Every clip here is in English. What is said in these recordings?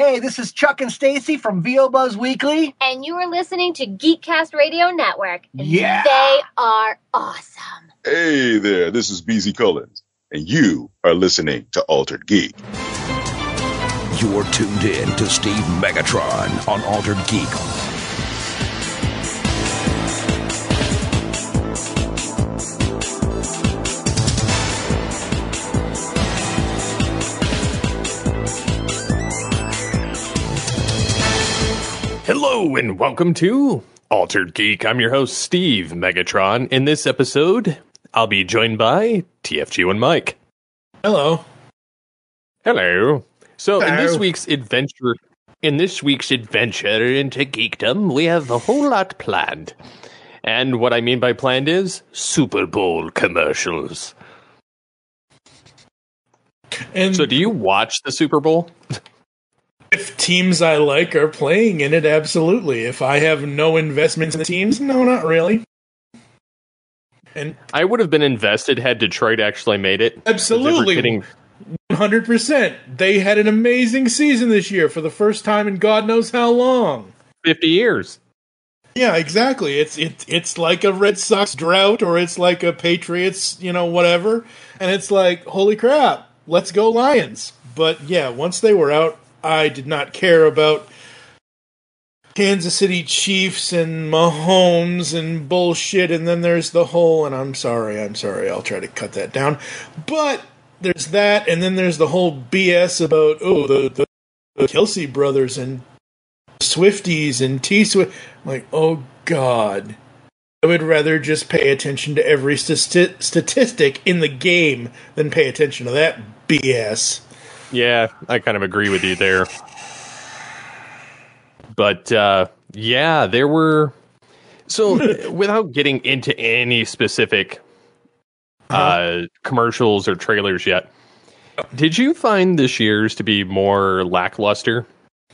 Hey, this is Chuck and Stacy from VO Buzz Weekly. And you are listening to Geekcast Radio Network. And Yeah. They are awesome. Hey there, this is BZ Collins, and you are listening to Altered Geek. You're tuned in to Steve Megatron on Altered Geek. Hello and welcome to Altered Geek. I'm your host, Steve Megatron. In this episode, I'll be joined by TFG and Mike. Hello. Hello. So Hello. in this week's adventure into geekdom, we have a whole lot planned. And what I mean by planned is Super Bowl commercials. And So do you watch the Super Bowl? if teams I like are playing in it, absolutely. If I have no investments in the teams, no, not really. And I would have been invested had Detroit actually made it. absolutely, Getting 100%. They had an amazing season this year for the first time in God knows how long. 50 years. Yeah, exactly. It's like a Red Sox drought, or it's like a Patriots, whatever. And it's like, holy crap, let's go Lions. But yeah, once they were out, I did not care about Kansas City Chiefs and Mahomes and bullshit. And then there's the whole, and I'm sorry, I'll try to cut that down. But there's that, and then there's the whole BS about, the Kelsey brothers and Swifties and T-Swift. I'm like, oh, God. I would rather just pay attention to every statistic in the game than pay attention to that BS. Yeah, I kind of agree with you there. But, yeah, there were... So, without getting into any specific commercials or trailers yet, did you find this year's to be more lackluster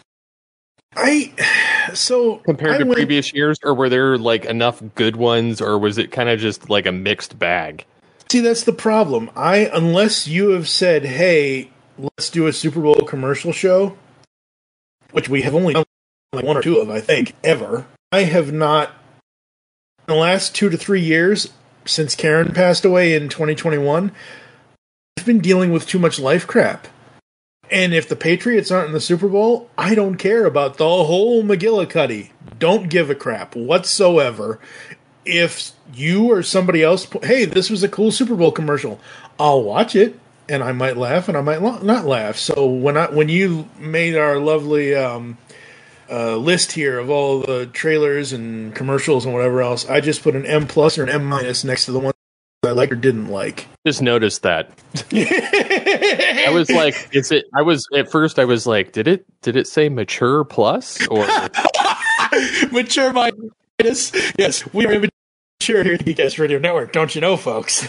compared to previous years? Or were there, enough good ones, or was it kind of just, a mixed bag? See, that's the problem. Unless you have said, hey, let's do a Super Bowl commercial show, which we have only done one or two of, I think, ever. I have not, in the last 2 to 3 years, since Karen passed away in 2021, I've been dealing with too much life crap. And if the Patriots aren't in the Super Bowl, I don't care about the whole McGillicuddy. Don't give a crap whatsoever. If you or somebody else, hey, this was a cool Super Bowl commercial, I'll watch it. And I might laugh, and I might not laugh. So when you made our lovely list here of all the trailers and commercials and whatever else, I just put an M+ or an M- next to the ones I liked or didn't like. Just noticed that. I was like, at first I was like, did it say mature plus or Mature minus? Yes, we are immature here at the Geekcast Radio Network, don't you know, folks?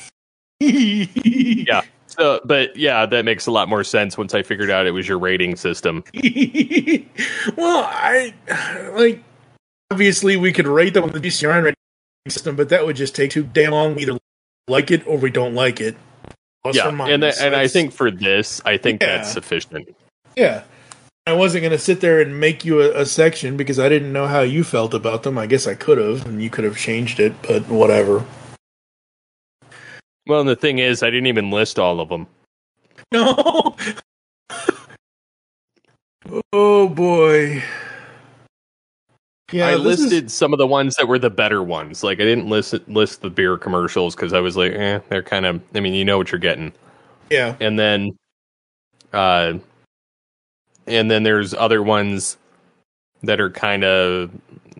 Yeah. So, but yeah, that makes a lot more sense once I figured out it was your rating system. Well, obviously we could rate them on the DCRN rating system, but that would just take too damn long. We either like it or we don't like it. Plus Yeah, or minus. and I think for this, that's sufficient. Yeah. I wasn't going to sit there and make you a section because I didn't know how you felt about them. I guess I could have, and you could have changed it, but whatever. Well, and the thing is, I didn't even list all of them. No! Oh, boy. Yeah, I listed some of the ones that were the better ones. I didn't list the beer commercials because I was like, they're kind of, you know what you're getting. Yeah. And then there's other ones that are kind of,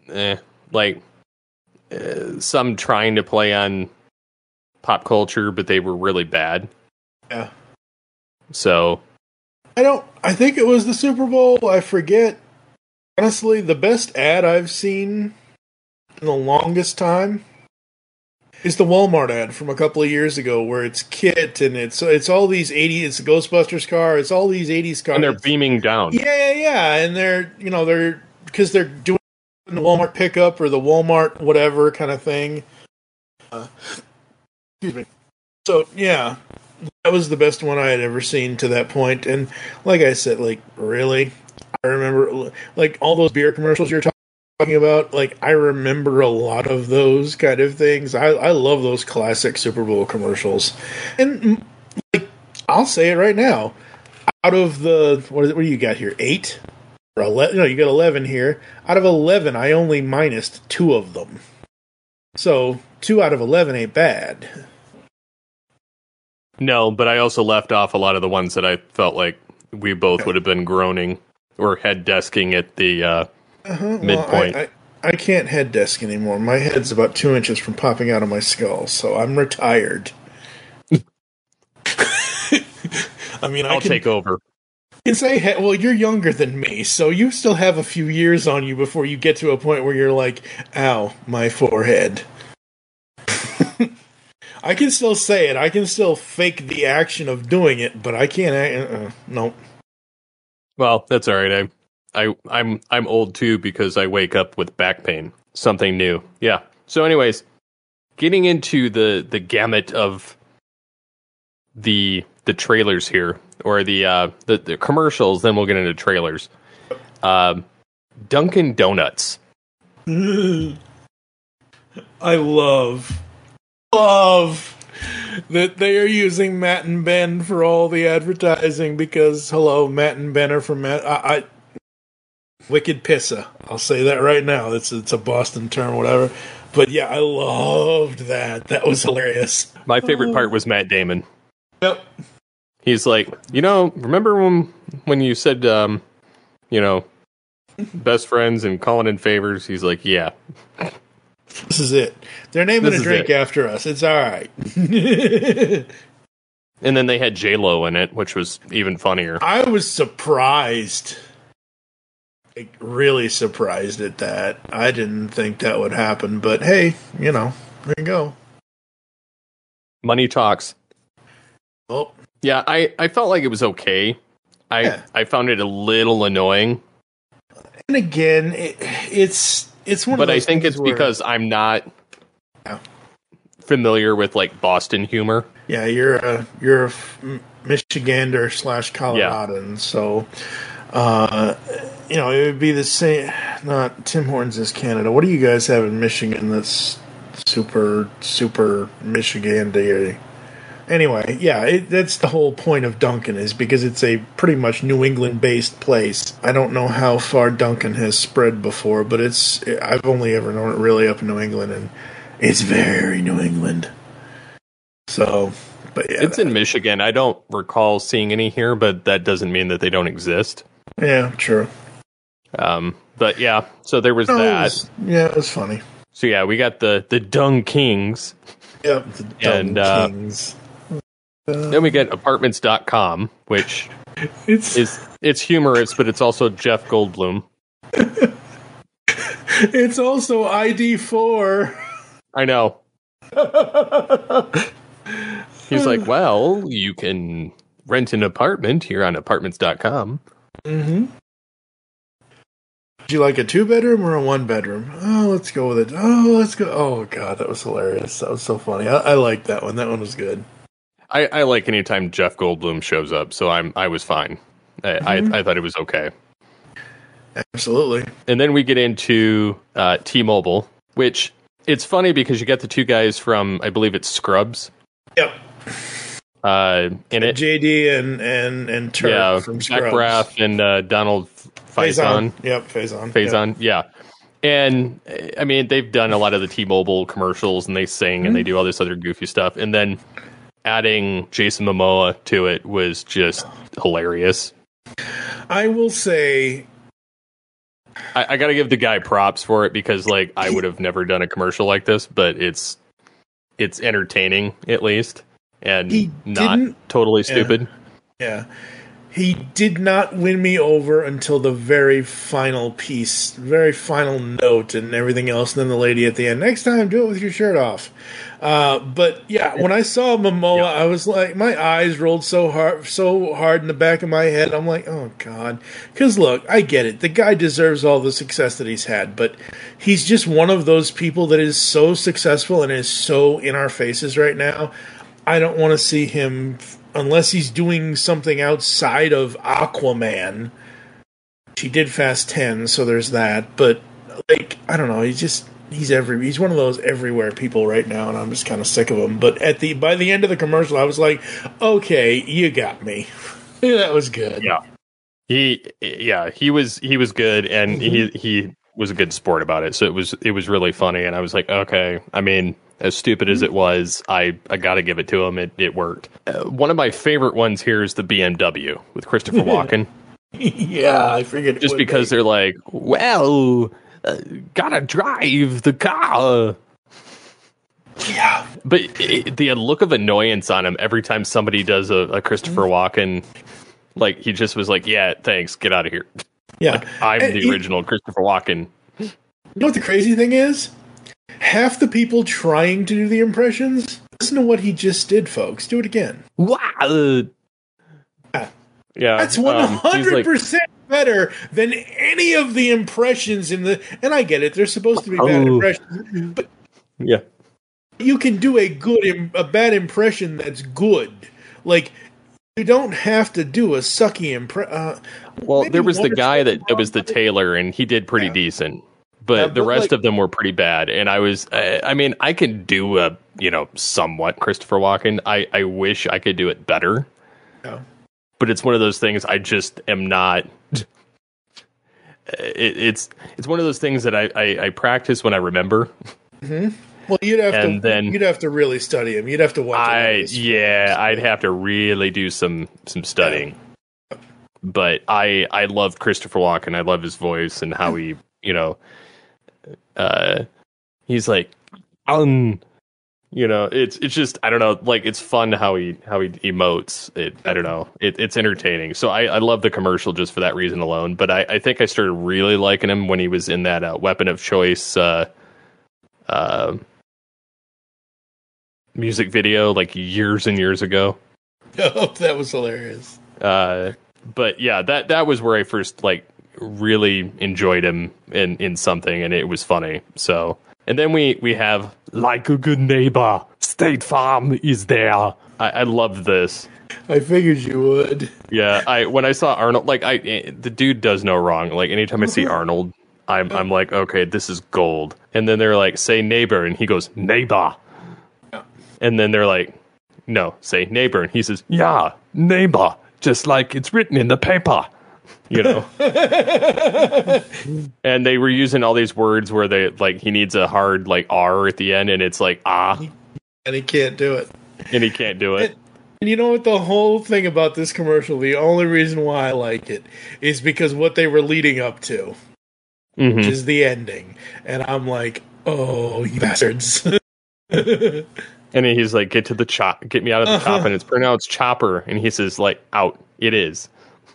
some trying to play on pop culture, but they were really bad. Yeah. So I think it was the Super Bowl. I forget. Honestly, the best ad I've seen in the longest time is the Walmart ad from a couple of years ago, where it's Kit and it's all these 80s, it's a Ghostbusters car, it's all these 80s cars. And they're beaming down. Yeah. And they're because they're doing the Walmart pickup or the Walmart whatever kind of thing. Excuse me. So, yeah, that was the best one I had ever seen to that point. And like I said, really? I remember, like, all those beer commercials you're talking about. Like, I remember a lot of those kind of things. I love those classic Super Bowl commercials. And, like, I'll say it right now. Out of the, what do you got here? 8? Or 11? No, you got 11 here. Out of 11, I only minused 2 of them. So, 2 out of 11 ain't bad. No, but I also left off a lot of the ones that I felt like we both would have been groaning or head desking at the midpoint. Well, I can't head desk anymore. My head's about 2 inches from popping out of my skull, so I'm retired. I mean, I'll take over. You can say, well, you're younger than me, so you still have a few years on you before you get to a point where you're like, ow, my forehead. I can still say it. I can still fake the action of doing it, but I can't. No. Well, that's all right. I'm old too because I wake up with back pain. Something new. Yeah. So, anyways, getting into the gamut of the trailers here, or the commercials. Then we'll get into trailers. Dunkin' Donuts. I love that they are using Matt and Ben for all the advertising because, hello, Matt and Ben are from Wicked Pissa. I'll say that right now. It's a Boston term, whatever. But yeah, I loved that. That was hilarious. My favorite part was Matt Damon. Yep. He's like, remember when you said, best friends and calling in favors? He's like, yeah. This is it. They're naming a drink after us. It's all right. And then they had J-Lo in it, which was even funnier. I was surprised. Like, really surprised at that. I didn't think that would happen, but hey, there you go. Money talks. Oh. Yeah, I felt like it was okay. I found it a little annoying. And again, it's one of those. But I think it's because I'm not familiar with like Boston humor. Yeah, you're a Michigander / Coloradan, so it would be the same. Not Tim Hortons is Canada. What do you guys have in Michigan that's super Michigander? Anyway, yeah, that's the whole point of Dunkin' is because it's a pretty much New England-based place. I don't know how far Dunkin' has spread before, but I've only ever known it really up in New England, and it's very New England. So, but yeah. It's in Michigan. I don't recall seeing any here, but that doesn't mean that they don't exist. Yeah, true. But yeah, so there was that. It was funny. So yeah, we got the Dung Kings. Yep, the Dung Kings. Then we get apartments.com, which it's humorous, but it's also Jeff Goldblum. It's also ID4. I know. He's like, well, you can rent an apartment here on apartments.com. Mm-hmm. Would you like a 2-bedroom or a 1-bedroom? Oh, let's go with it. Oh, let's go. Oh, God, that was hilarious. That was so funny. I liked that one. That one was good. I like anytime Jeff Goldblum shows up, so I was fine. I thought it was okay. Absolutely. And then we get into T-Mobile, which it's funny because you get the two guys from, I believe it's Scrubs. Yep. In it, JD and Turk from Scrubs. Zach Braff and Donald Faison. Yep, Faison. Faison, yeah. And I mean, they've done a lot of the T-Mobile commercials, and they sing and they do all this other goofy stuff, and then adding Jason Momoa to it was just hilarious. I will say, I got to give the guy props for it because, like, I would have never done a commercial like this, but it's entertaining at least, and not totally stupid. Yeah. He did not win me over until the very final piece, very final note and everything else. And then the lady at the end, next time, do it with your shirt off. But yeah, when I saw Momoa, I was like, my eyes rolled so hard in the back of my head. I'm like, oh God. Because look, I get it. The guy deserves all the success that he's had, but he's just one of those people that is so successful and is so in our faces right now. I don't want to see him, unless he's doing something outside of Aquaman, he did Fast 10, so there's that. But like, I don't know, he's one of those everywhere people right now, and I'm just kind of sick of him. But by the end of the commercial, I was like, okay, you got me. That was good. Yeah. He was good, and he was a good sport about it. So it was really funny, and I was like, okay. I mean, as stupid as it was, I got to give it to him. It worked. One of my favorite ones here is the BMW with Christopher Walken. Yeah, I figured. Just because they're like, well, gotta drive the car. Yeah, but the look of annoyance on him every time somebody does a Christopher Walken. Like, he just was like, yeah, thanks, get out of here. Yeah. Like, I'm the original Christopher Walken. You know what the crazy thing is? Half the people trying to do the impressions, listen to what he just did, folks. Do it again. Wow. Yeah. That's 100% better than any of the impressions in the... And I get it, they're supposed to be bad impressions. But yeah, you can do a bad impression that's good. Like... You don't have to do a sucky impression. Well, there was the guy that was the tailor, and he did pretty decent. But the rest of them were pretty bad. And I mean, I can do a, somewhat Christopher Walken. I wish I could do it better. Yeah. But it's one of those things I just am not. It's one of those things that I practice when I remember. Mm-hmm. Well, you'd have to really study him. You'd have to watch. I'd have to really do some studying. Yeah. But I love Christopher Walken. I love his voice and how he, he's like, it's just, I don't know, like, it's fun how he emotes. I don't know, it's entertaining. So I love the commercial just for that reason alone. But I think I started really liking him when he was in that Weapon of Choice. Music video like years and years ago. Oh, that was hilarious. But yeah, that was where I first like really enjoyed him in something, and it was funny. So, and then we have Like a Good Neighbor, State Farm is there. I love this. I figured you would. Yeah, when I saw Arnold, like the dude does no wrong. Like anytime I see Arnold, I'm like, okay, this is gold. And then they're like, say neighbor, and he goes, neighbor. And then they're like, no, say neighbor. And he says, yeah, neighbor, just like it's written in the paper, And they were using all these words where they, like, he needs a hard, like, R at the end, and it's like, ah. And he can't do it. And he can't do it. And you know what? The whole thing about this commercial, the only reason why I like it is because what they were leading up to, which is the ending. And I'm like, oh, you bastards. And he's like, get me out of the top, and it's pronounced chopper, and he says, like, out, it is.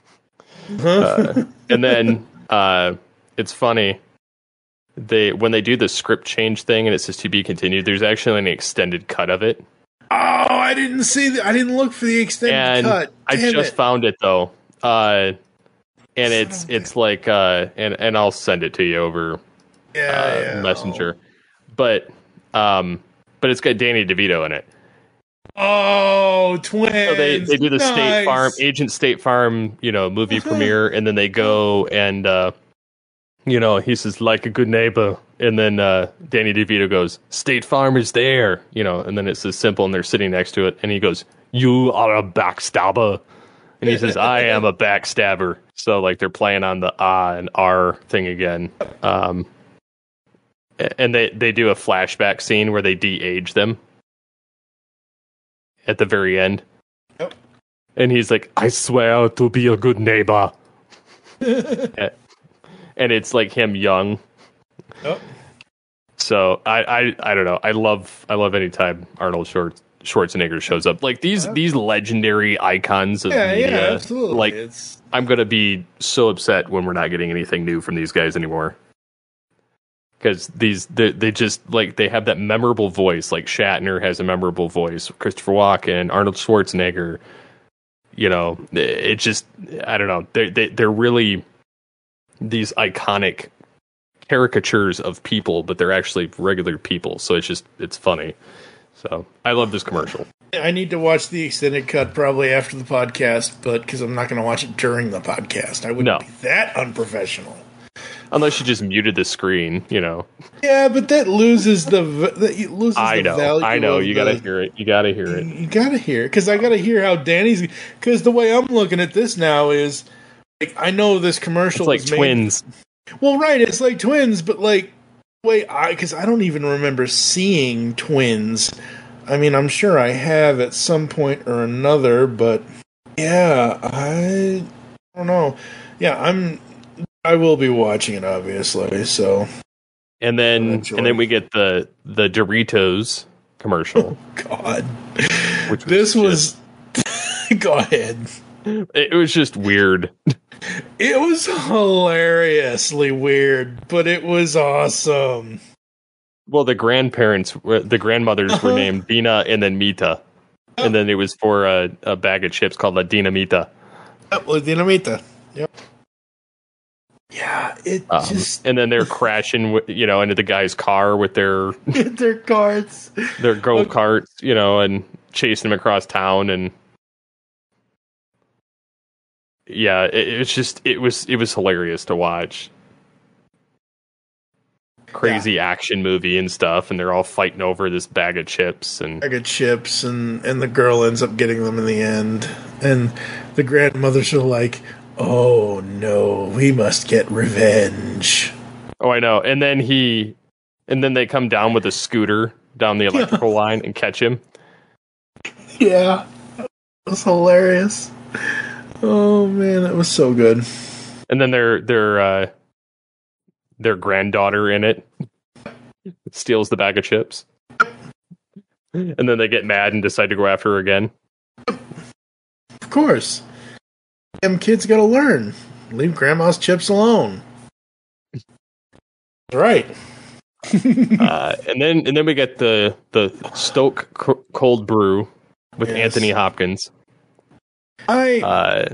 And then it's funny, when they do the script change thing and it says to be continued, there's actually an extended cut of it. Oh, I didn't see that. I didn't look for the extended cut. I just found it though. And it's like and I'll send it to you over Messenger. But it's got Danny DeVito in it. Oh, twins! So they do the State Farm, Agent State Farm, movie premiere, and then they go and he says, like a good neighbor, and then Danny DeVito goes, State Farm is there, and then it says simple, and they're sitting next to it, and he goes, you are a backstabber, and he says, I am a backstabber. So like they're playing on the and R thing again. And they do a flashback scene where they de-age them at the very end. Yep. And he's like, I swear to be a good neighbor. And it's like him young. Yep. So I don't know. I love any time Arnold Schwarzenegger shows up. Like these legendary icons of media. Yeah, absolutely. Like I'm gonna be so upset when we're not getting anything new from these guys anymore. Because they just, like, they have that memorable voice. Like Shatner has a memorable voice. Christopher Walken, Arnold Schwarzenegger. It just, I don't know. They're really these iconic caricatures of people, but they're actually regular people. So it's funny. So I love this commercial. I need to watch the extended cut probably after the podcast, but because I'm not going to watch it during the podcast. I wouldn't be that unprofessional. Unless you just muted the screen, you know. Yeah, but that loses the value. I know. You got to hear it. You got to hear it. You got to hear it because I got to hear how Danny's. Because the way I'm looking at this now is, like, I know this commercial it's like twins. Well, right, it's like twins, but like, because I don't even remember seeing twins. I mean, I'm sure I have at some point or another, but yeah, I don't know. Yeah, I will be watching it, obviously. So, and then we get the Doritos commercial. Oh, God, which was go ahead. It was just weird. It was hilariously weird, but it was awesome. Well, the grandmothers were named Dina and then Mita. And then it was for a bag of chips called La Dinamita. La Dinamita. Yep. Yeah, it just... And then they're crashing, into the guy's car with their... their carts. Their go-karts, and chasing him across town. And yeah, it was hilarious to watch. Crazy action movie and stuff, and they're all fighting over this bag of chips and the girl ends up getting them in the end, and the grandmothers are like, oh no, we must get revenge. Oh, I know. And then they come down with a scooter down the electrical line and catch him. Yeah, it was hilarious. Oh man, that was so good. And then their granddaughter in it steals the bag of chips. And then they get mad and decide to go after her again. Of course. Them kids gotta learn. Leave grandma's chips alone. Right. And then we get the Stoke cold brew with Anthony Hopkins. I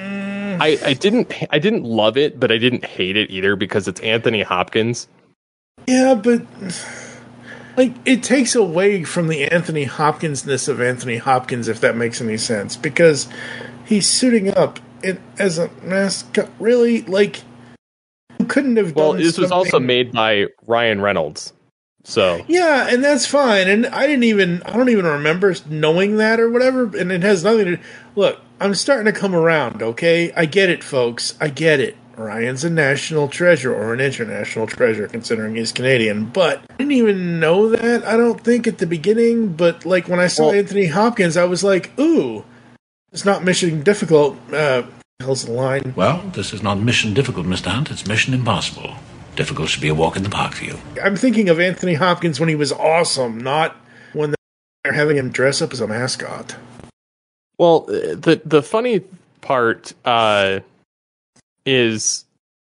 didn't love it, but I didn't hate it either because it's Anthony Hopkins. Yeah, but like it takes away from the Anthony Hopkins-ness of Anthony Hopkins, if that makes any sense, because he's suiting up as a mascot. Really, like, you couldn't have done. Well, this was also made by Ryan Reynolds, so yeah, and that's fine. And I don't even remember knowing that or whatever. And it has nothing to look. I'm starting to come around, okay? I get it, folks. I get it. Ryan's a national treasure, or an international treasure, considering he's Canadian. But I didn't even know that, I don't think, at the beginning. But, like, when I saw Anthony Hopkins, I was like, ooh, it's not mission difficult. Hell's the line. Well, this is not mission difficult, Mr. Hunt. It's mission impossible. Difficult should be a walk in the park for you. I'm thinking of Anthony Hopkins when he was awesome, not when they're having him dress up as a mascot. Well, the funny part is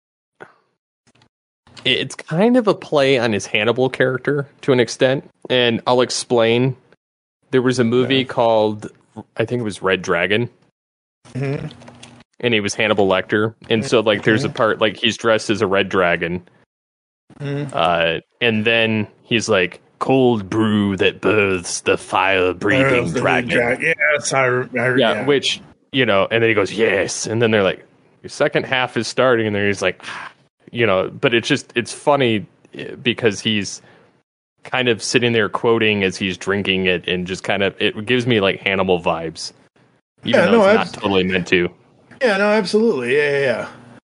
it's kind of a play on his Hannibal character to an extent, and I'll explain. There was a movie called, I think it was Red Dragon, and he was Hannibal Lecter, and so like there's a part like he's dressed as a red dragon, and then he's like, cold brew that births the fire-breathing dragon. Yeah, which, and then he goes, yes. And then they're like, your second half is starting. And then he's like, but it's funny because he's kind of sitting there quoting as he's drinking it and just kind of, it gives me like Hannibal vibes. Even though it's not totally meant to. Yeah, no, absolutely. Yeah.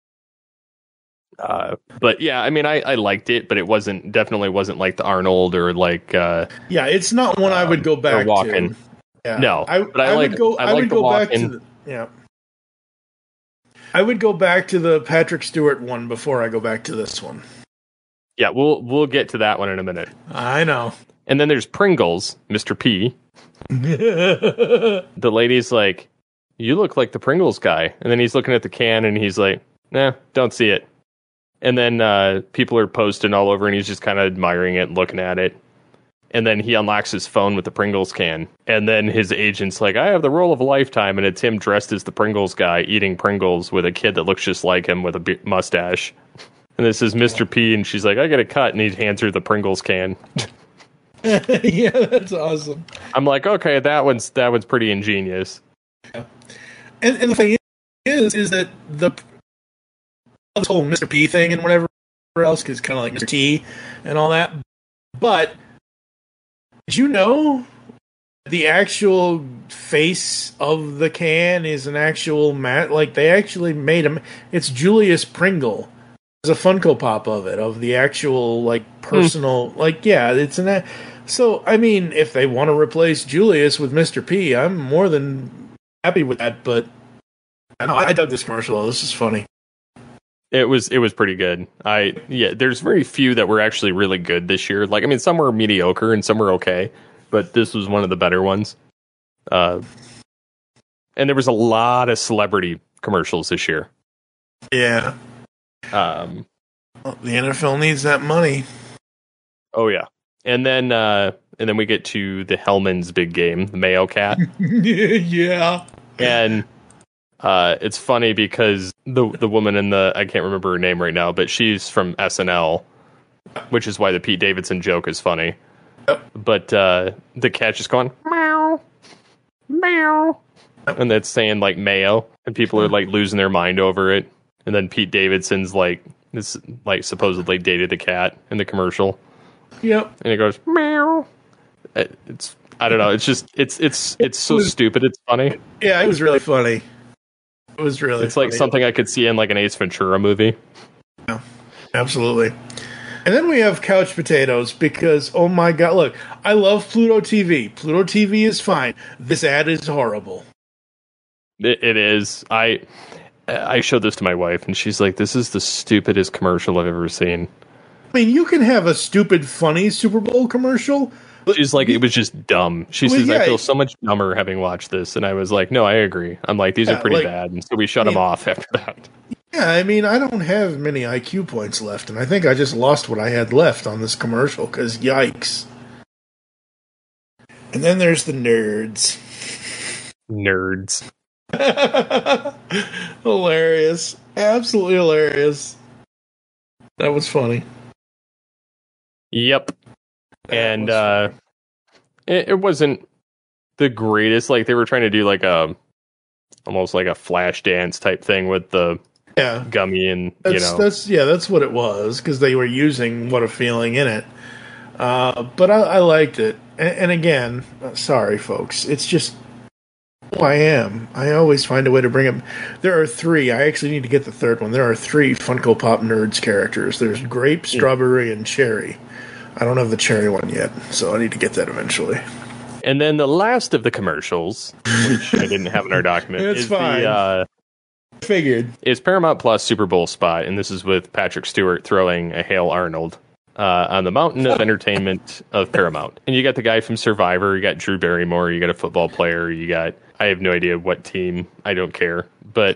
But yeah, I mean, I liked it, but it definitely wasn't like the Arnold or like. Yeah, it's not one I would go back to. Yeah. No, I would go back to. I would go back to the Patrick Stewart one before I go back to this one. Yeah, we'll get to that one in a minute. I know. And then there's Pringles, Mr. P. The lady's like, "You look like the Pringles guy," and then he's looking at the can and he's like, "Nah, don't see it." And then people are posting all over, and he's just kind of admiring it and looking at it. And then he unlocks his phone with the Pringles can. And then his agent's like, I have the role of a lifetime. And it's him dressed as the Pringles guy, eating Pringles with a kid that looks just like him with a mustache. And this is Mr. P, and she's like, I get a cut. And he hands her the Pringles can. Yeah, that's awesome. I'm like, okay, that one's pretty ingenious. And the thing is that this whole Mr. P thing and whatever else is kind of like Mr. T and all that. But did you know the actual face of the can is an actual like they actually made him? It's Julius Pringle. There's a Funko Pop of the actual like personal it's an. So I mean, if they want to replace Julius with Mr. P, I'm more than happy with that. But I dug this commercial. This is funny. It was pretty good. There's very few that were actually really good this year. Like, I mean, some were mediocre and some were okay, but this was one of the better ones. And there was a lot of celebrity commercials this year. Yeah. Well, the NFL needs that money. Oh yeah. And then we get to the Hellman's big game, the Mayo Cat. Yeah. And it's funny because the woman in I can't remember her name right now, but she's from SNL, which is why the Pete Davidson joke is funny. Yep. But the cat just going meow, meow, and that's saying like mayo, and people are like losing their mind over it. And then Pete Davidson's like this, like supposedly dated the cat in the commercial. Yep. And it goes meow. It's I don't know. It's just it's so stupid. It's funny. Yeah, it was really funny. It was really. It's like something I could see in like an Ace Ventura movie. Yeah, absolutely. And then we have couch potatoes because, oh my god, look, I love Pluto TV. Pluto TV is fine. This ad is horrible. It is. I showed this to my wife, and she's like, "This is the stupidest commercial I've ever seen." I mean, you can have a stupid, funny Super Bowl commercial. She's like, it was just dumb. She says, I feel so much dumber having watched this. And I was like, no, I agree. I'm like, these are pretty bad. And so we shut them off after that. Yeah, I mean, I don't have many IQ points left. And I think I just lost what I had left on this commercial because yikes. And then there's the nerds. Nerds. Hilarious. Absolutely hilarious. That was funny. Yep. And it wasn't the greatest. Like they were trying to do like almost like a flash dance type thing with the gummy and that's what it was because they were using What a Feeling in it. But I liked it. And again, sorry folks, it's just who I am. I always find a way to bring up. There are 3. I actually need to get the third one. There are 3 Funko Pop Nerds characters. There's grape, strawberry, and cherry. I don't have the cherry one yet, so I need to get that eventually. And then the last of the commercials, which I didn't have in our document, it's is fine. Figured. Is Paramount Plus Super Bowl spot, and this is with Patrick Stewart throwing a Hail Arnold on the mountain of entertainment of Paramount. And you got the guy from Survivor, you got Drew Barrymore, you got a football player, you got, I have no idea what team, I don't care, but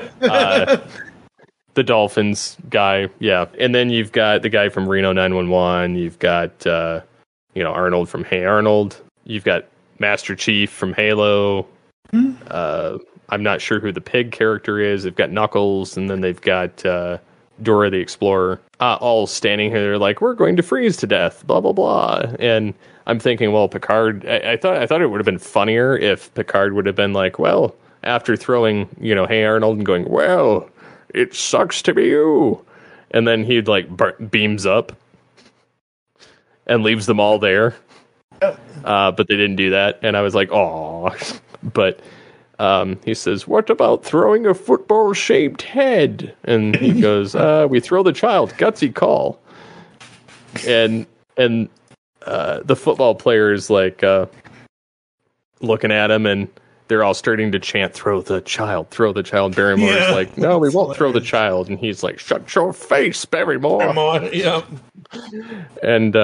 the Dolphins guy, yeah. And then you've got the guy from Reno 911. You've got, Arnold from Hey Arnold. You've got Master Chief from Halo. I'm not sure who the pig character is. They've got Knuckles, and then they've got Dora the Explorer, all standing here like, we're going to freeze to death, blah, blah, blah. And I'm thinking, well, Picard, I thought it would have been funnier if Picard would have been like, well, after throwing, Hey Arnold and going, well, it sucks to be you. And then he like beams up and leaves them all there. But they didn't do that. And I was like, oh, but he says, what about throwing a football shaped head? And he goes, we throw the child, gutsy call. And the football player is like, looking at him and they're all starting to chant, throw the child. Barrymore's like, no, we won't throw the child. And he's like, shut your face, Barrymore. Yep. And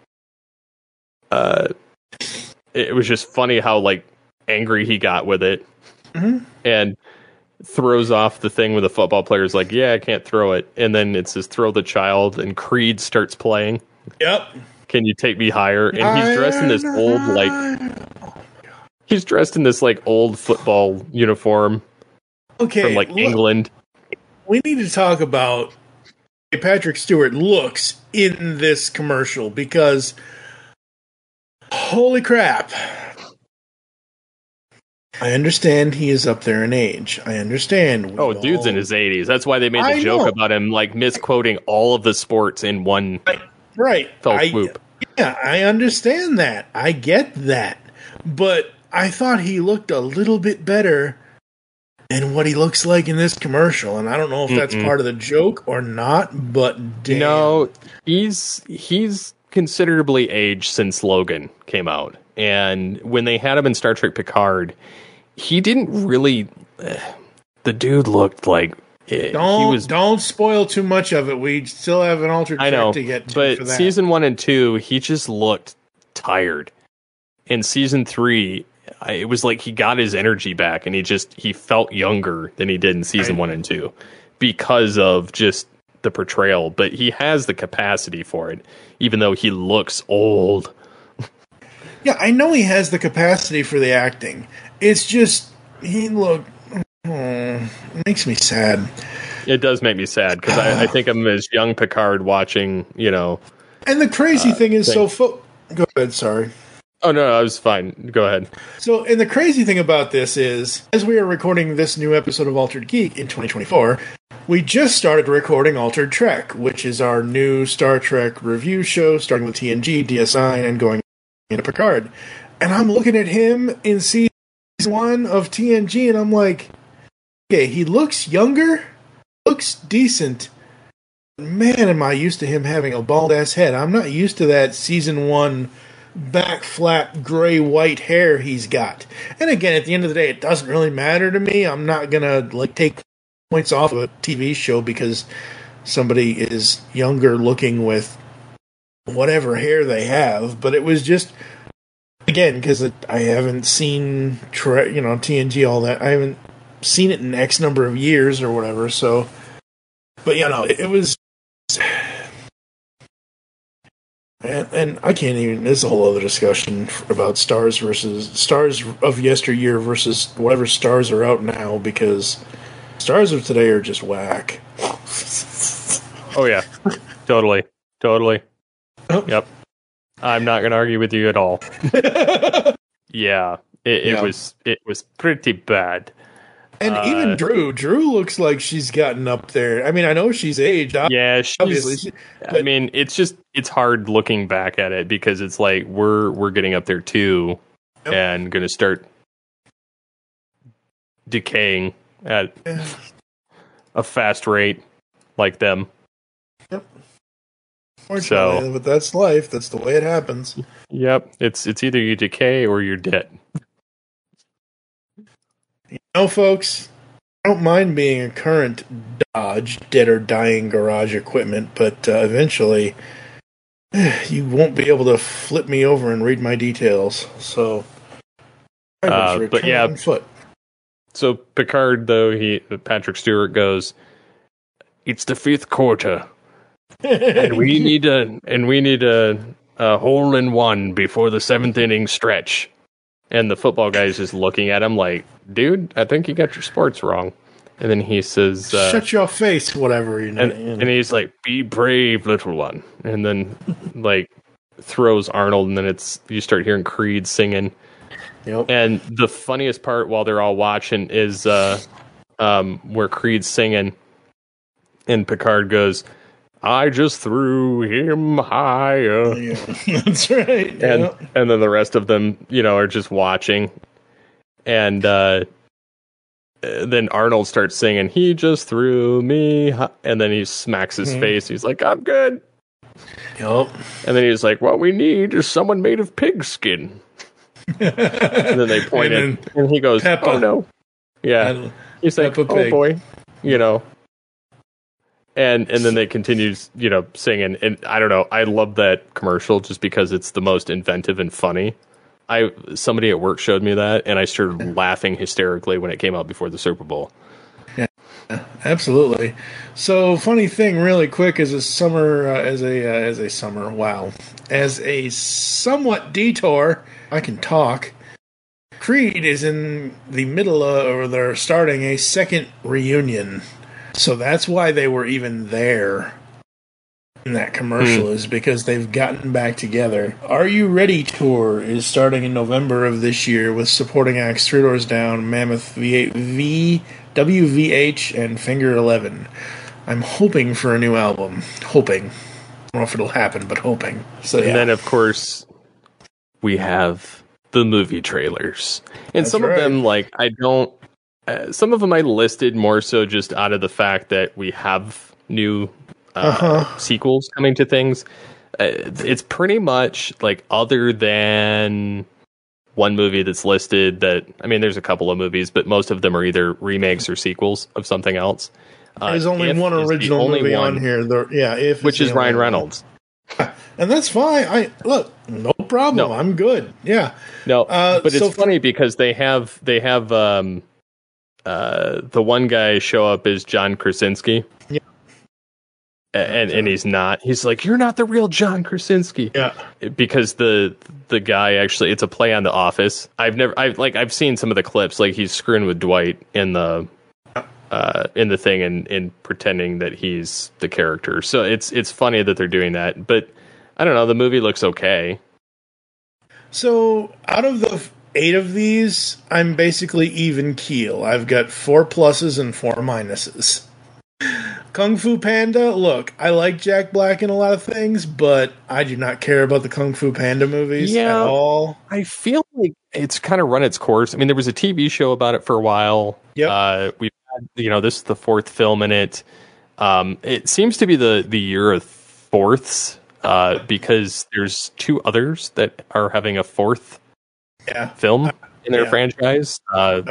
it was just funny how like angry he got with it. Mm-hmm. And throws off the thing with the football player's like, yeah, I can't throw it. And then it says, throw the child. And Creed starts playing. Yep. Can you take me higher? And he's dressed in this old, like... He's dressed in this like old football uniform from like England. We need to talk about Patrick Stewart looks in this commercial because Holy crap. I understand he is up there in age. I understand. Oh, dude's in his 80s. That's why they made the joke about him, like, misquoting all of the sports in one fell swoop. Yeah, I understand that. I get that. But I thought he looked a little bit better than what he looks like in this commercial. And I don't know if that's part of the joke or not, but damn. No, he's considerably aged since Logan came out. And when they had him in Star Trek Picard, he didn't really... the dude looked like... Don't spoil too much of it. We still have an altered track to get to but for that. Season 1 and 2, he just looked tired. In Season 3, it was like he got his energy back, and he felt younger than he did in Season 1 and 2 because of just the portrayal. But he has the capacity for it, even though he looks old. Yeah, I know he has the capacity for the acting. It's just, he looked... it makes me sad. It does make me sad, because I think of him as young Picard watching, And the crazy thing is, Go ahead, sorry. Oh, no, I was fine. Go ahead. So, and the crazy thing about this is, as we are recording this new episode of Altered Geek in 2024, we just started recording Altered Trek, which is our new Star Trek review show, starting with TNG, DS9, and going into Picard. And I'm looking at him in season 1 of TNG, and I'm like, okay, he looks younger, looks decent. Man, am I used to him having a bald-ass head. I'm not used to that season 1 back flat gray-white hair he's got. And again, at the end of the day, it doesn't really matter to me. I'm not gonna take points off of a TV show because somebody is younger looking with whatever hair they have. But it was just, again, because I haven't seen TNG, all that. I haven't seen it in X number of years or whatever. So, but it was. And I can't even... There's a whole other discussion about stars of yesteryear versus whatever stars are out now, because stars of today are just whack. Oh, yeah. Totally. Oh. Yep. I'm not going to argue with you at all. Yeah. It was pretty bad. And even Drew looks like she's gotten up there. I mean, I know she's aged. Yeah, obviously. I mean, it's hard looking back at it, because it's like we're getting up there too, and going to start decaying at a fast rate like them. Yep. Fortunately, but that's life. That's the way it happens. Yep. It's either you decay or you're dead. Folks, I don't mind being a current Dodge dead or dying garage equipment, but eventually you won't be able to flip me over and read my details. So, but yeah, on foot. So Picard, though, Patrick Stewart goes, "It's the 5th quarter, and we need a hole in one before the 7th inning stretch." And the football guy's just looking at him like, "Dude, I think you got your sports wrong." And then he says, "Shut your face, whatever." And he's like, "Be brave, little one." And then, throws Arnold, and then you start hearing Creed singing. Yep. And the funniest part while they're all watching is where Creed's singing, and Picard goes, "I just threw him higher." Yeah, that's right. And then the rest of them, are just watching. And then Arnold starts singing, "He just threw me high," and then he smacks his face. He's like, "I'm good." Yep. And then he's like, "What we need is someone made of pig skin." And then they point and he goes, Peppa. "Oh no." Yeah. He's like, Peppa "Oh Pig. boy." And then they continue, singing. And I don't know. I love that commercial just because it's the most inventive and funny. Somebody at work showed me that, and I started laughing hysterically when it came out before the Super Bowl. Yeah, absolutely. So, funny thing, really quick, as a somewhat detour, I can talk. Creed is in the middle of, or they're starting a second reunion. So that's why they were even there. in that commercial is because they've gotten back together. Are You Ready tour is starting in November of this year with supporting acts Three Doors Down, Mammoth, WVH, and Finger 11. I'm hoping for a new album. Hoping. I don't know if it'll happen, but hoping. So, And then, of course, we have the movie trailers. And That's some right. of them, like, I don't... some of them I listed more so just out of the fact that we have new sequels coming to things. It's pretty much, like, other than one movie that's listed that... I mean, there's a couple of movies, but most of them are either remakes or sequels of something else. There's only If one is the original only movie one, on here. If which is Ryan Reynolds. And that's fine. No problem. No. I'm good. Yeah. No, but it's so funny because they have the one guy show up as John Krasinski. Yeah. And he's not. He's like, you're not the real John Krasinski. Yeah. Because the guy actually, it's a play on The Office. I've seen some of the clips. Like he's screwing with Dwight in the thing and pretending that he's the character. So it's funny that they're doing that. But I don't know. The movie looks okay. So out of the 8 of these, I'm basically even keel. I've got 4 pluses and 4 minuses. Kung Fu Panda, look, I like Jack Black in a lot of things, but I do not care about the Kung Fu Panda movies at all. I feel like it's kind of run its course. I mean, there was a TV show about it for a while. Yep. We've had, this is the 4th film in it. It seems to be the year of 4ths because there's 2 others that are having a 4th film in their franchise.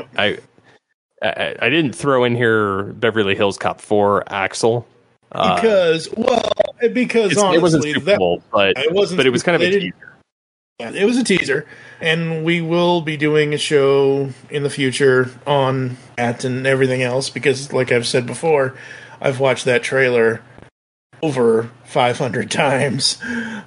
I didn't throw in here Beverly Hills Cop 4 Axel. Because honestly, it wasn't Super Bowl, but it was kind of a teaser. Yeah, it was a teaser, and we will be doing a show in the future on that and everything else because, like I've said before, I've watched that trailer over 500 times.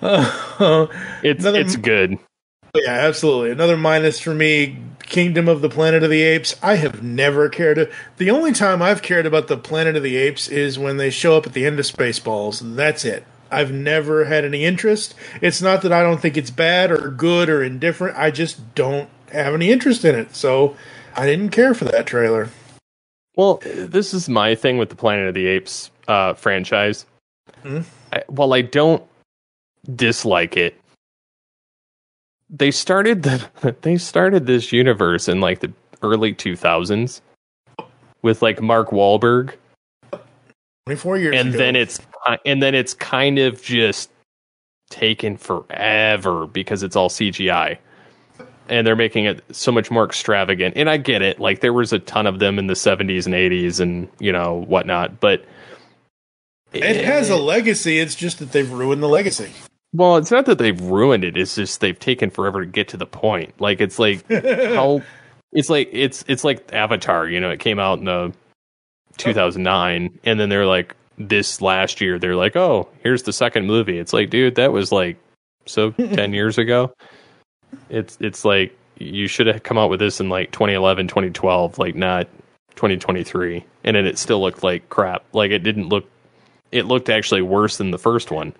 It's good. Yeah, absolutely. Another minus for me, Kingdom of the Planet of the Apes. I have never cared. The only time I've cared about the Planet of the Apes is when they show up at the end of Spaceballs. That's it. I've never had any interest. It's not that I don't think it's bad or good or indifferent. I just don't have any interest in it. So I didn't care for that trailer. Well, this is my thing with the Planet of the Apes franchise. While I don't dislike it, they started this universe in like the early 2000s with like Mark Wahlberg. 24 years and ago. then it's kind of just taken forever because it's all CGI. And they're making it so much more extravagant. And I get it. Like there was a ton of them in the 70s and 80s and, whatnot, but it has a legacy. It's just that they've ruined the legacy. Well, it's not that they've ruined it. It's just they've taken forever to get to the point. Like it's like how it's like Avatar. It came out in the 2009, and then they're like this last year. They're like, oh, here's the second movie. It's like, dude, that was like 10 years ago. It's like you should have come out with this in like 2011, 2012, like not 2023, and then it still looked like crap. Like it didn't look. It looked actually worse than the first one.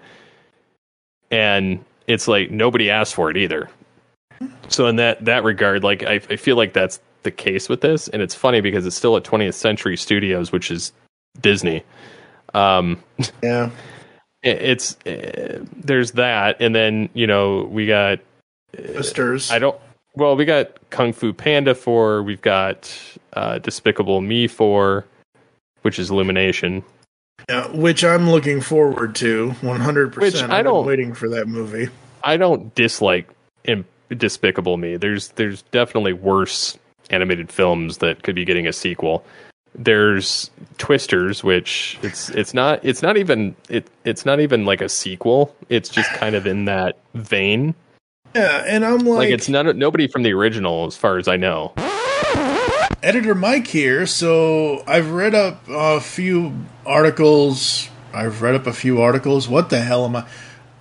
And it's like nobody asked for it either. So in that regard, like I feel like that's the case with this, and it's funny because it's still at 20th Century Studios, which is Disney. Yeah, it's there's that, and then we got Twisters. We got Kung Fu Panda 4. We've got Despicable Me 4, which is Illumination. Yeah, which I'm looking forward to 100%. Which I've been waiting for that movie. I don't dislike Despicable Me. There's definitely worse animated films that could be getting a sequel. There's Twisters, which it's not even like a sequel. It's just kind of in that vein. Yeah, and I'm like it's nobody from the original, as far as I know. Editor Mike here. So I've read up a few articles. What the hell am I?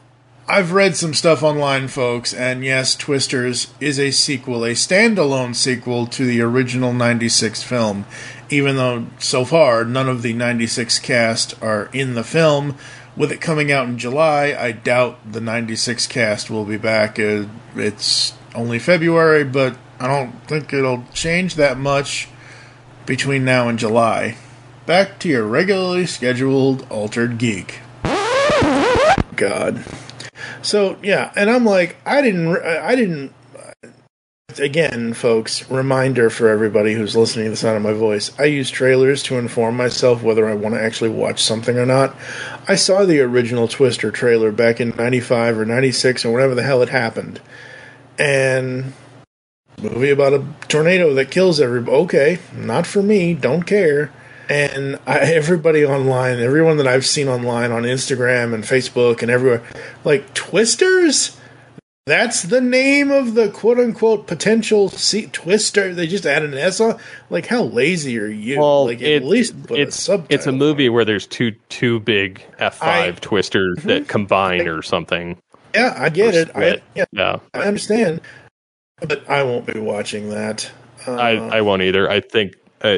I've read some stuff online, folks, and yes, Twisters is a sequel, a standalone sequel to the original 96 film, even though, so far, none of the 96 cast are in the film. With it coming out in July, I doubt the 96 cast will be back. It's only February, but I don't think it'll change that much between now and July. Back to your regularly scheduled Altered Geek. God. So, yeah, and I'm like, I didn't, again, folks, reminder for everybody who's listening to the sound of my voice, I use trailers to inform myself whether I want to actually watch something or not. I saw the original Twister trailer back in 95 or 96 or whenever the hell it happened. And movie about a tornado that kills everybody. Okay, not for me, don't care. And everybody online, everyone that I've seen online on Instagram and Facebook and everywhere, like, Twisters? That's the name of the quote-unquote potential Twister. They just added an S on. Like, how lazy are you? Well, like, at least put a subtitle. It's a movie where there's two big F5 Twisters that combine or something. Yeah, I get it. I understand. But I won't be watching that. I won't either. I think,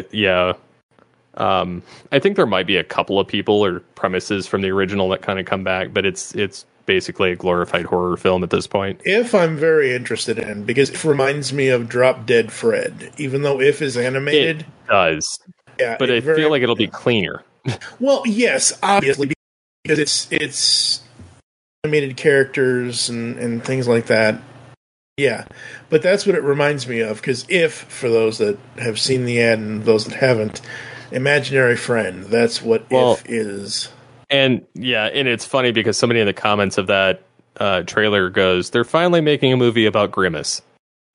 I think there might be a couple of people or premises from the original that kind of come back, but it's basically a glorified horror film at this point. If I'm very interested in, because it reminds me of Drop Dead Fred, even though If is animated. It does. Yeah, but I feel like it'll be cleaner. Well, yes, obviously, because it's animated characters and things like that. Yeah, but that's what it reminds me of, because If, for those that have seen the ad and those that haven't, imaginary friend, that's what If is. And it's funny because somebody in the comments of that trailer goes, they're finally making a movie about Grimace.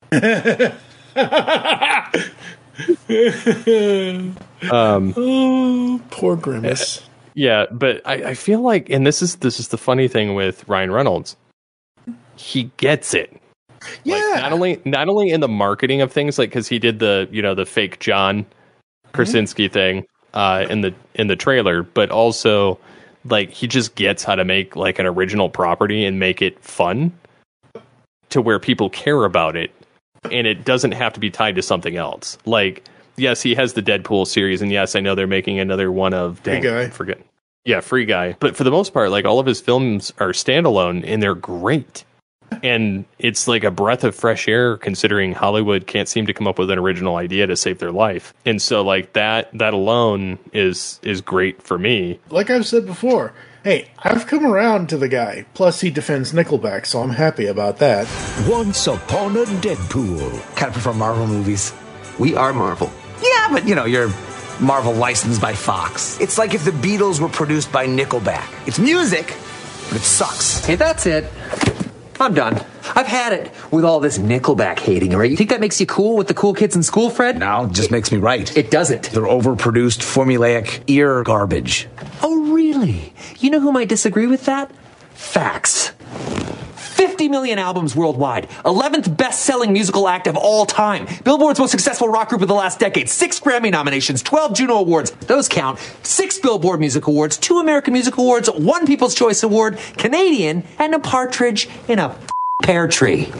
Oh, poor Grimace. Yeah, but I feel like, and this is the funny thing with Ryan Reynolds, he gets it. Yeah. Like, not only in the marketing of things, like, because he did the fake John Krasinski thing in the trailer, but also, like, he just gets how to make, like, an original property and make it fun to where people care about it, and it doesn't have to be tied to something else. Like, yes, he has the Deadpool series, and yes, I know they're making another one of Free Guy. Free Guy. But for the most part, like, all of his films are standalone, and they're great. And it's like a breath of fresh air, considering Hollywood can't seem to come up with an original idea to save their life. And so, like, that alone is great for me. Like I've said before, hey, I've come around to the guy. Plus, he defends Nickelback, so I'm happy about that. Once upon a Deadpool. Kind of prefer Marvel movies. We are Marvel. Yeah, but, you're Marvel licensed by Fox. It's like if the Beatles were produced by Nickelback. It's music, but it sucks. Hey, that's it. I'm done. I've had it with all this Nickelback hating, all right? You think that makes you cool with the cool kids in school, Fred? No, it just makes me right. It doesn't. They're overproduced, formulaic ear garbage. Oh, really? You know who might disagree with that? Facts. 50 million albums worldwide. 11th best-selling musical act of all time. Billboard's most successful rock group of the last decade. 6 Grammy nominations, 12 Juno Awards. Those count. 6 Billboard Music Awards, 2 American Music Awards, 1 People's Choice Award, Canadian, and a partridge in a pear tree.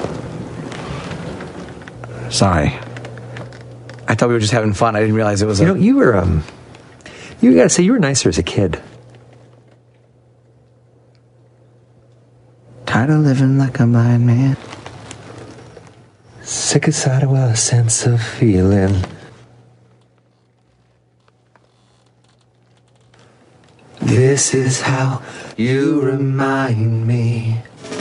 Sorry. I thought we were just having fun. I didn't realize it was you were, you gotta say, you were nicer as a kid. Tired of living like a blind man. Sick aside with a sense of feeling. This is how you remind me.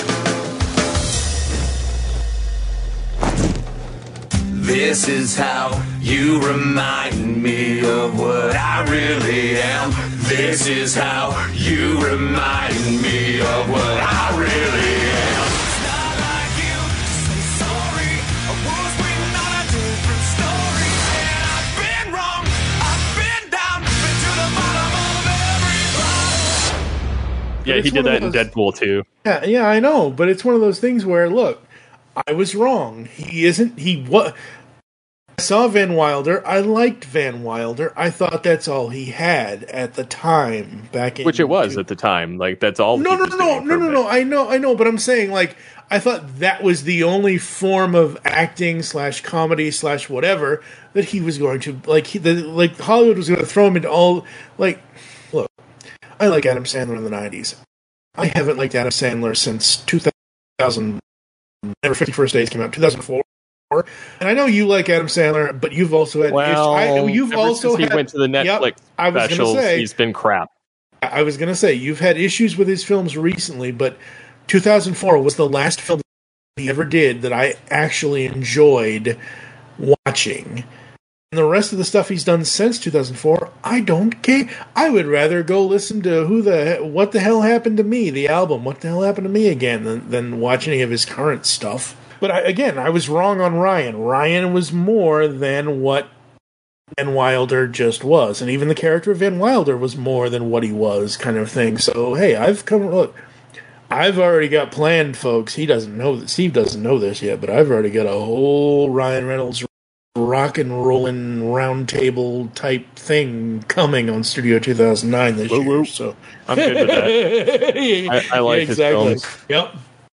This is how you remind me of what I really am. This is how you remind me of what I really am. It's not like you to say sorry. I was waiting on a different story. And I've been wrong. I've been down. Been to the bottom of every bottle. Yeah, he did that in Deadpool too. Yeah, I know. But it's one of those things where, look, I was wrong. He saw Van Wilder. I liked Van Wilder. I thought that's all he had at the time. Which it was at the time. Like that's all. No. I know. But I'm saying, like, I thought that was the only form of acting / comedy / whatever that he was going to like. Hollywood was going to throw him into all. Like, look, I like Adam Sandler in the '90s. I haven't liked Adam Sandler since 2000. Never 51st Days came out 2004. And I know you like Adam Sandler, but you've also had. He went to the Netflix specials. He's been crap. I was going to say you've had issues with his films recently, but 2004 was the last film he ever did that I actually enjoyed watching. And the rest of the stuff he's done since 2004, I don't care. I would rather go listen to What the Hell Happened to Me, the album, What the Hell Happened to Me again, than watch any of his current stuff. But I was wrong on Ryan. Ryan was more than what Van Wilder just was. And even the character of Van Wilder was more than what he was, kind of thing. So, hey, I've already got planned, folks. Steve doesn't know this yet, but I've already got a whole Ryan Reynolds rock and rollin' round table type thing coming on Studio 2009 this year. So I'm good with that. I like his films. Yep.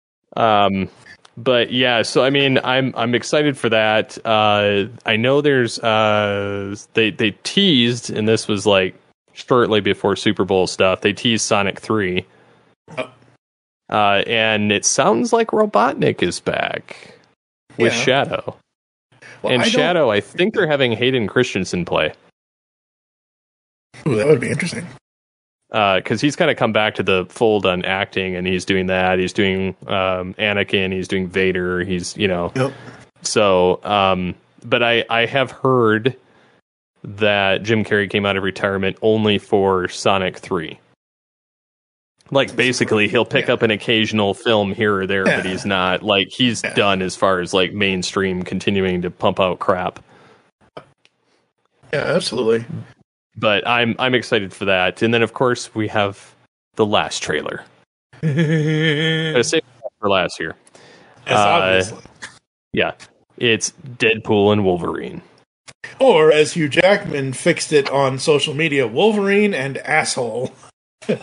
But yeah, so I mean, I'm excited for that. I know there's they teased, and this was like shortly before Super Bowl stuff. They teased Sonic 3, and it sounds like Robotnik is back with Shadow. Well, and Shadow, I think they're having Hayden Christensen play. Ooh, that would be interesting. Because he's kind of come back to the fold on acting, and he's doing that. He's doing Anakin. He's doing Vader. He's, Yep. So, but I have heard that Jim Carrey came out of retirement only for Sonic 3. Like, basically, he'll pick up an occasional film here or there, but he's not, like, he's done as far as, like, mainstream continuing to pump out crap. Yeah, absolutely. But I'm excited for that. And then, of course, we have the last trailer. I say for last year. Obviously. Yeah. It's Deadpool and Wolverine. Or, as Hugh Jackman fixed it on social media, Wolverine and asshole. And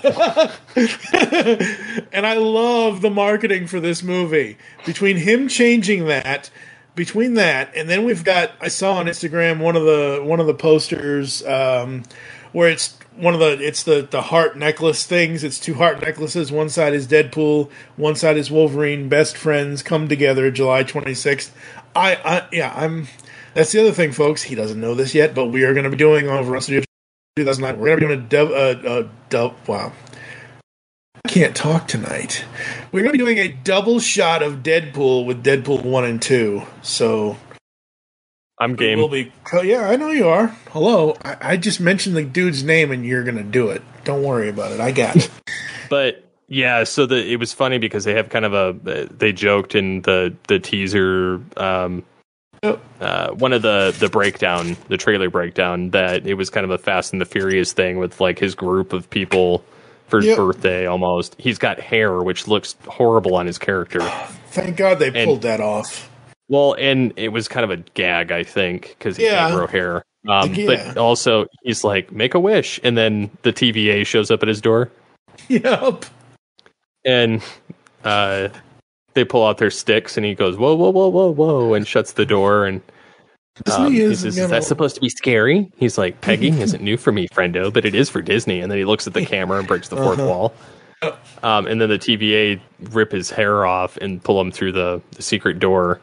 I love the marketing for this movie. Between him changing that, and then we've got, I saw on Instagram one of the posters where it's the heart necklace things. It's 2 heart necklaces. One side is Deadpool, one side is Wolverine. Best friends come together July 26th. That's the other thing, folks. He doesn't know this yet, but we are going to be doing over on Studio 2009. We're going to be doing wow. I can't talk tonight. We're going to be doing a double shot of Deadpool with Deadpool 1 and 2. So I'm game. Yeah, I know you are. Hello. I just mentioned the dude's name and you're going to do it. Don't worry about it. I got it. But yeah, so it was funny because they have kind of they joked in the teaser, one of the breakdown, the trailer breakdown, that it was kind of a Fast and the Furious thing with like his group of people for his birthday almost. He's got hair, which looks horrible on his character. Thank God they pulled that off. Well, and it was kind of a gag, I think, because he can't grow hair. But also, he's like, make a wish. And then the TVA shows up at his door. Yep. And they pull out their sticks, and he goes, whoa, whoa, whoa, whoa, whoa, and shuts the door. And he says, is that supposed to be scary? He's like, pegging isn't new for me, friendo, but it is for Disney. And then he looks at the camera and breaks the fourth wall. And then the TVA rip his hair off and pull him through the secret door.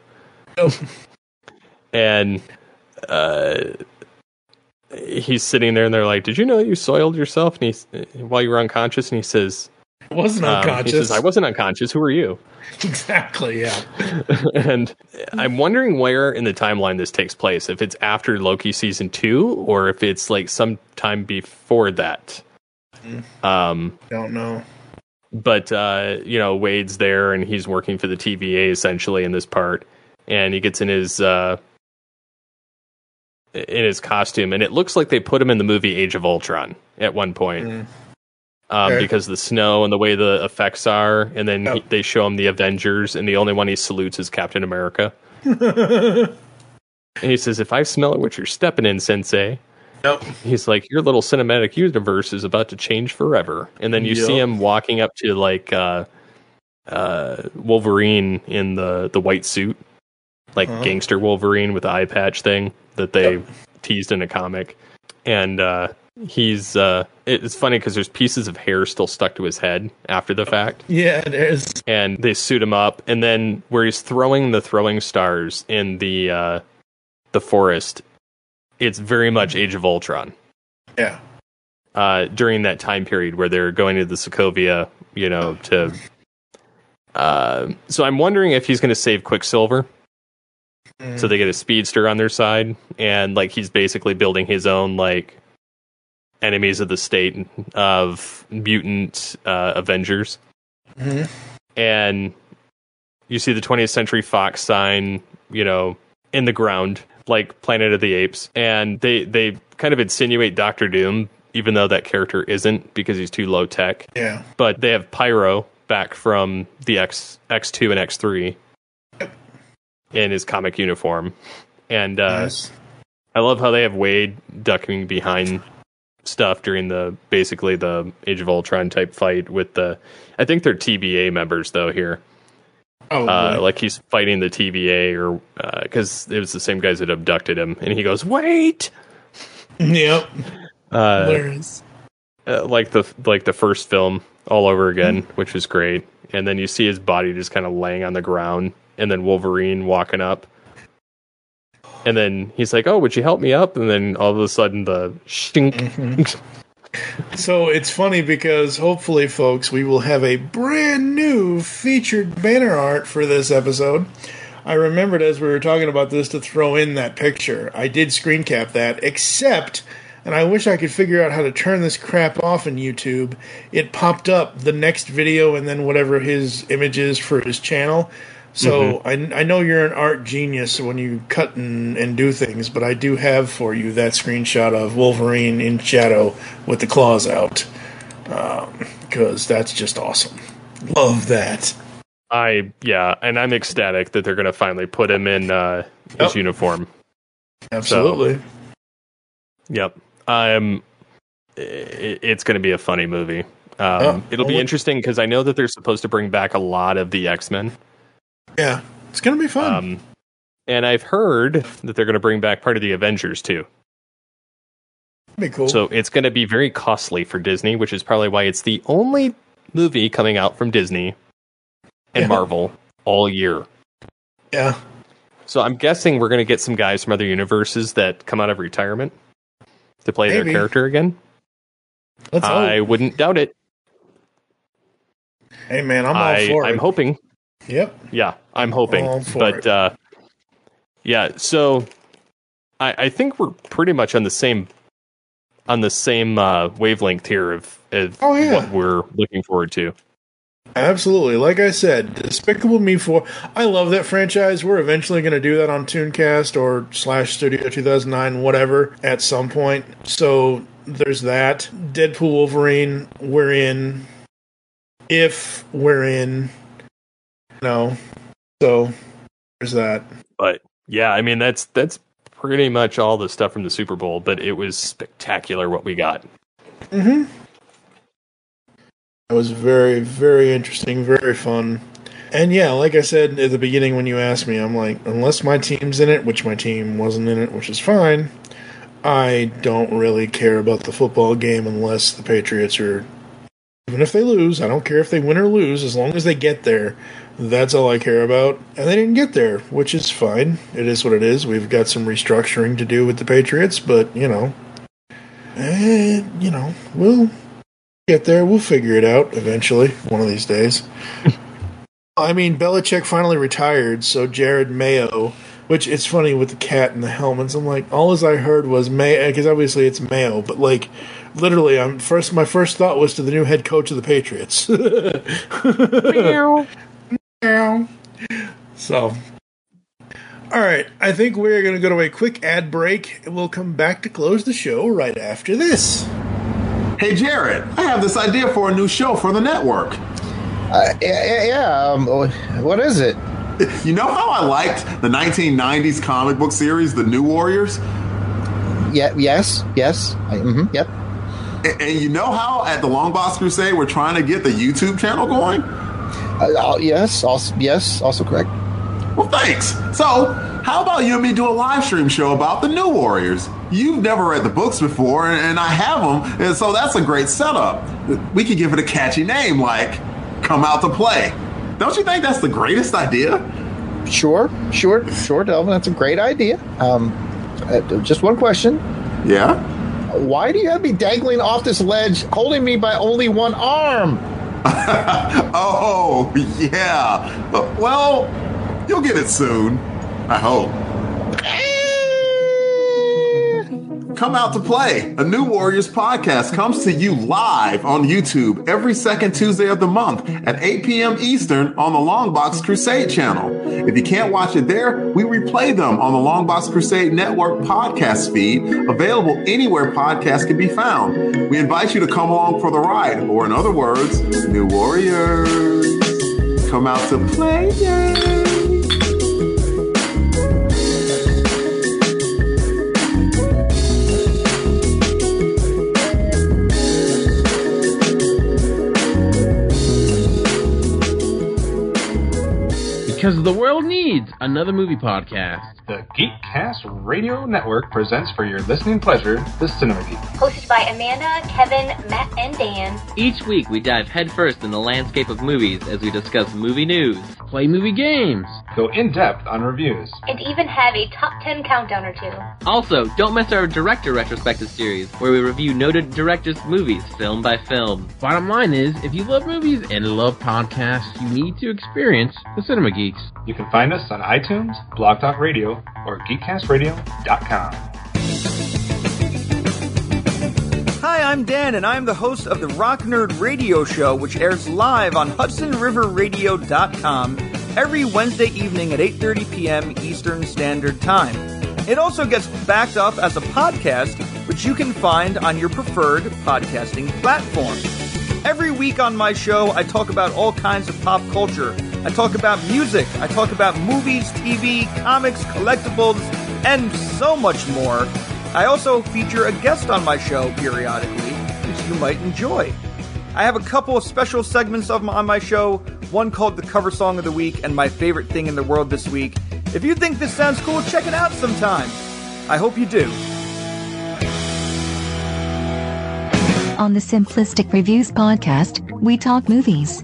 And he's sitting there, and they're like, did you know you soiled yourself while you were unconscious? And he says, I wasn't unconscious. He says, I wasn't unconscious. Who are you? Exactly, yeah. And I'm wondering where in the timeline this takes place. If it's after Loki season 2, or if it's like sometime before that. Don't know. But Wade's there, and he's working for the TVA essentially in this part, and he gets in his costume, and it looks like they put him in the movie Age of Ultron at one point. Because of the snow and the way the effects are, and then they show him the Avengers, and the only one he salutes is Captain America. And he says, if I smell it, what you're stepping in, Sensei. Yep. He's like, your little cinematic universe is about to change forever. And then you see him walking up to like Wolverine in the white suit, like gangster Wolverine with the eye patch thing that they teased in a comic. And he's it's funny because there's pieces of hair still stuck to his head after the fact. Yeah, it is. And they suit him up, and then where he's throwing the throwing stars in the forest, it's very much Age of Ultron. Yeah. During that time period where they're going to the Sokovia, to so I'm wondering if he's going to save Quicksilver. So they get a speedster on their side, and like he's basically building his own like enemies of the state of mutant Avengers. Mm-hmm. And you see the 20th Century Fox sign, in the ground, like Planet of the Apes, and they kind of insinuate Doctor Doom, even though that character isn't because he's too low tech. Yeah. But they have Pyro back from the X2 and X3. In his comic uniform. And nice. I love how they have Wade ducking behind stuff during basically the Age of Ultron type fight with I think they're TBA members though here. Oh, like he's fighting the TBA or because it was the same guys that abducted him, and he goes, "Wait!" Yep. Like the first film all over again, which was great. And then you see his body just kind of laying on the ground. And then Wolverine walking up. And then he's like, "Oh, would you help me up?" And then all of a sudden the shink. Mm-hmm. So it's funny because hopefully, folks, we will have a brand new featured banner art for this episode. I remembered as we were talking about this to throw in that picture. I did screen cap that, except, and I wish I could figure out how to turn this crap off in YouTube, it popped up the next video and then whatever his image is for his channel. So I know you're an art genius when you cut and do things, but I do have for you that screenshot of Wolverine in shadow with the claws out, because that's just awesome. Love that. And I'm ecstatic that they're going to finally put him in his uniform. Absolutely. So, yep. It's going to be a funny movie. It'll be interesting because I know that they're supposed to bring back a lot of the X-Men. Yeah, it's going to be fun. And I've heard that they're going to bring back part of the Avengers, too. That'd be cool. So it's going to be very costly for Disney, which is probably why it's the only movie coming out from Disney and Marvel all year. Yeah. So I'm guessing we're going to get some guys from other universes that come out of retirement to play their character again. I wouldn't doubt it. Hey, man, I'm all for it. I'm hoping. Yep. Yeah, I'm hoping. But so I think we're pretty much on the same wavelength here of what we're looking forward to. Absolutely. Like I said, Despicable Me 4. I love that franchise. We're eventually going to do that on Tooncast or /Studio 2009, whatever, at some point. So there's that. Deadpool Wolverine, we're in. If we're in. No. So there's that. But yeah, I mean that's pretty much all the stuff from the Super Bowl, but it was spectacular what we got. Mm-hmm. It was very, very interesting, very fun. And yeah, like I said at the beginning when you asked me, I'm like, unless my team's in it, which my team wasn't in it, which is fine, I don't really care about the football game unless the Patriots are... Even if they lose, I don't care if they win or lose, as long as they get there. That's all I care about. And they didn't get there, which is fine. It is what it is. We've got some restructuring to do with the Patriots, but, we'll get there. We'll figure it out eventually, one of these days. I mean, Belichick finally retired, so Jared Mayo, which it's funny with the cat and the helmets. I'm like, all as I heard was Mayo, because obviously it's Mayo, but like, literally, my first thought was to the new head coach of the Patriots. Meow. Meow. So, all right, I think we're going to go to a quick ad break, and we'll come back to close the show right after this. Hey, Jared, I have this idea for a new show for the network. What is it? You know how I liked the 1990s comic book series, The New Warriors? Yeah, yes. Yep. And you know how at the Long Box Crusade we're trying to get the YouTube channel going? Yes, also correct. Well, thanks. So, how about you and me do a live stream show about the New Warriors? You've never read the books before, and I have them, and so that's a great setup. We could give it a catchy name like Come Out to Play. Don't you think that's the greatest idea? Sure, Delvin. That's a great idea. Just one question. Yeah? Why do you have me dangling off this ledge, holding me by only one arm? Oh, yeah. Well, you'll get it soon. I hope. Come Out to Play, a New Warriors podcast, comes to you live on YouTube every second Tuesday of the month at 8 p.m. Eastern on the Longbox Crusade channel. If you can't watch it there, we replay them on the Longbox Crusade Network podcast feed, available anywhere podcasts can be found. We invite you to come along for the ride, or in other words, New Warriors, come out to play. Because the world needs another movie podcast. The Geekcast Radio Network presents for your listening pleasure the Cinema Geek. Hosted by Amanda, Kevin, Matt, and Dan. Each week we dive headfirst in the landscape of movies as we discuss movie news, play movie games, go in-depth on reviews, and even have a top 10 countdown or two. Also, don't miss our director retrospective series, where we review noted directors' movies film by film. Bottom line is, if you love movies and love podcasts, you need to experience the Cinema Geeks. You can find us on iTunes, Blog Talk Radio, or GeekCastRadio.com. Hi, I'm Dan, and I'm the host of the Rock Nerd Radio Show, which airs live on HudsonRiverRadio.com every Wednesday evening at 8:30 p.m. Eastern Standard Time. It also gets backed up as a podcast, which you can find on your preferred podcasting platform. Every week on my show, I talk about all kinds of pop culture. I talk about music, I talk about movies, TV, comics, collectibles, and so much more. I also feature a guest on my show periodically, which you might enjoy. I have a couple of special segments on my show, one called the Cover Song of the Week and My Favorite Thing in the World This Week. If you think this sounds cool, check it out sometime. I hope you do. On the Simplistic Reviews podcast, we talk movies.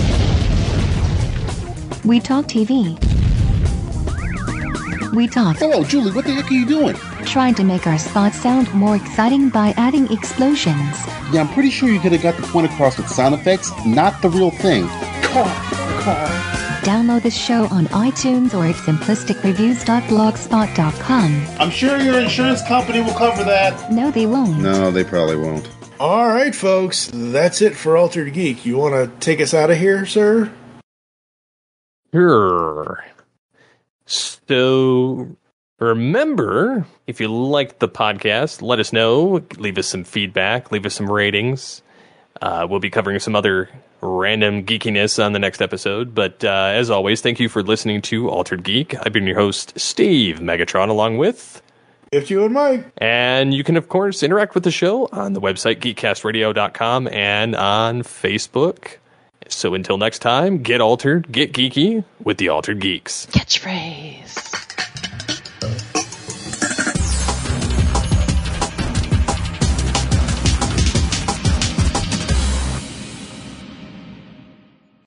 We talk TV. We talk... Hello, Julie, what the heck are you doing? Trying to make our spots sound more exciting by adding explosions. Yeah, I'm pretty sure you could have got the point across with sound effects, not the real thing. Car. Download this show on iTunes or at simplisticreviews.blogspot.com. I'm sure your insurance company will cover that. No, they won't. No, they probably won't. All right, folks, that's it for Altered Geek. You want to take us out of here, sir? Sure. So, remember, if you liked the podcast, let us know. Leave us some feedback. Leave us some ratings. We'll be covering some other random geekiness on the next episode. But as always, thank you for listening to Altered Geek. I've been your host, Steve Megatron, along with... If you and Mike. And you can, of course, interact with the show on the website, geekcastradio.com, and on Facebook. So until next time, get altered, get geeky with the Altered Geeks. Catchphrase.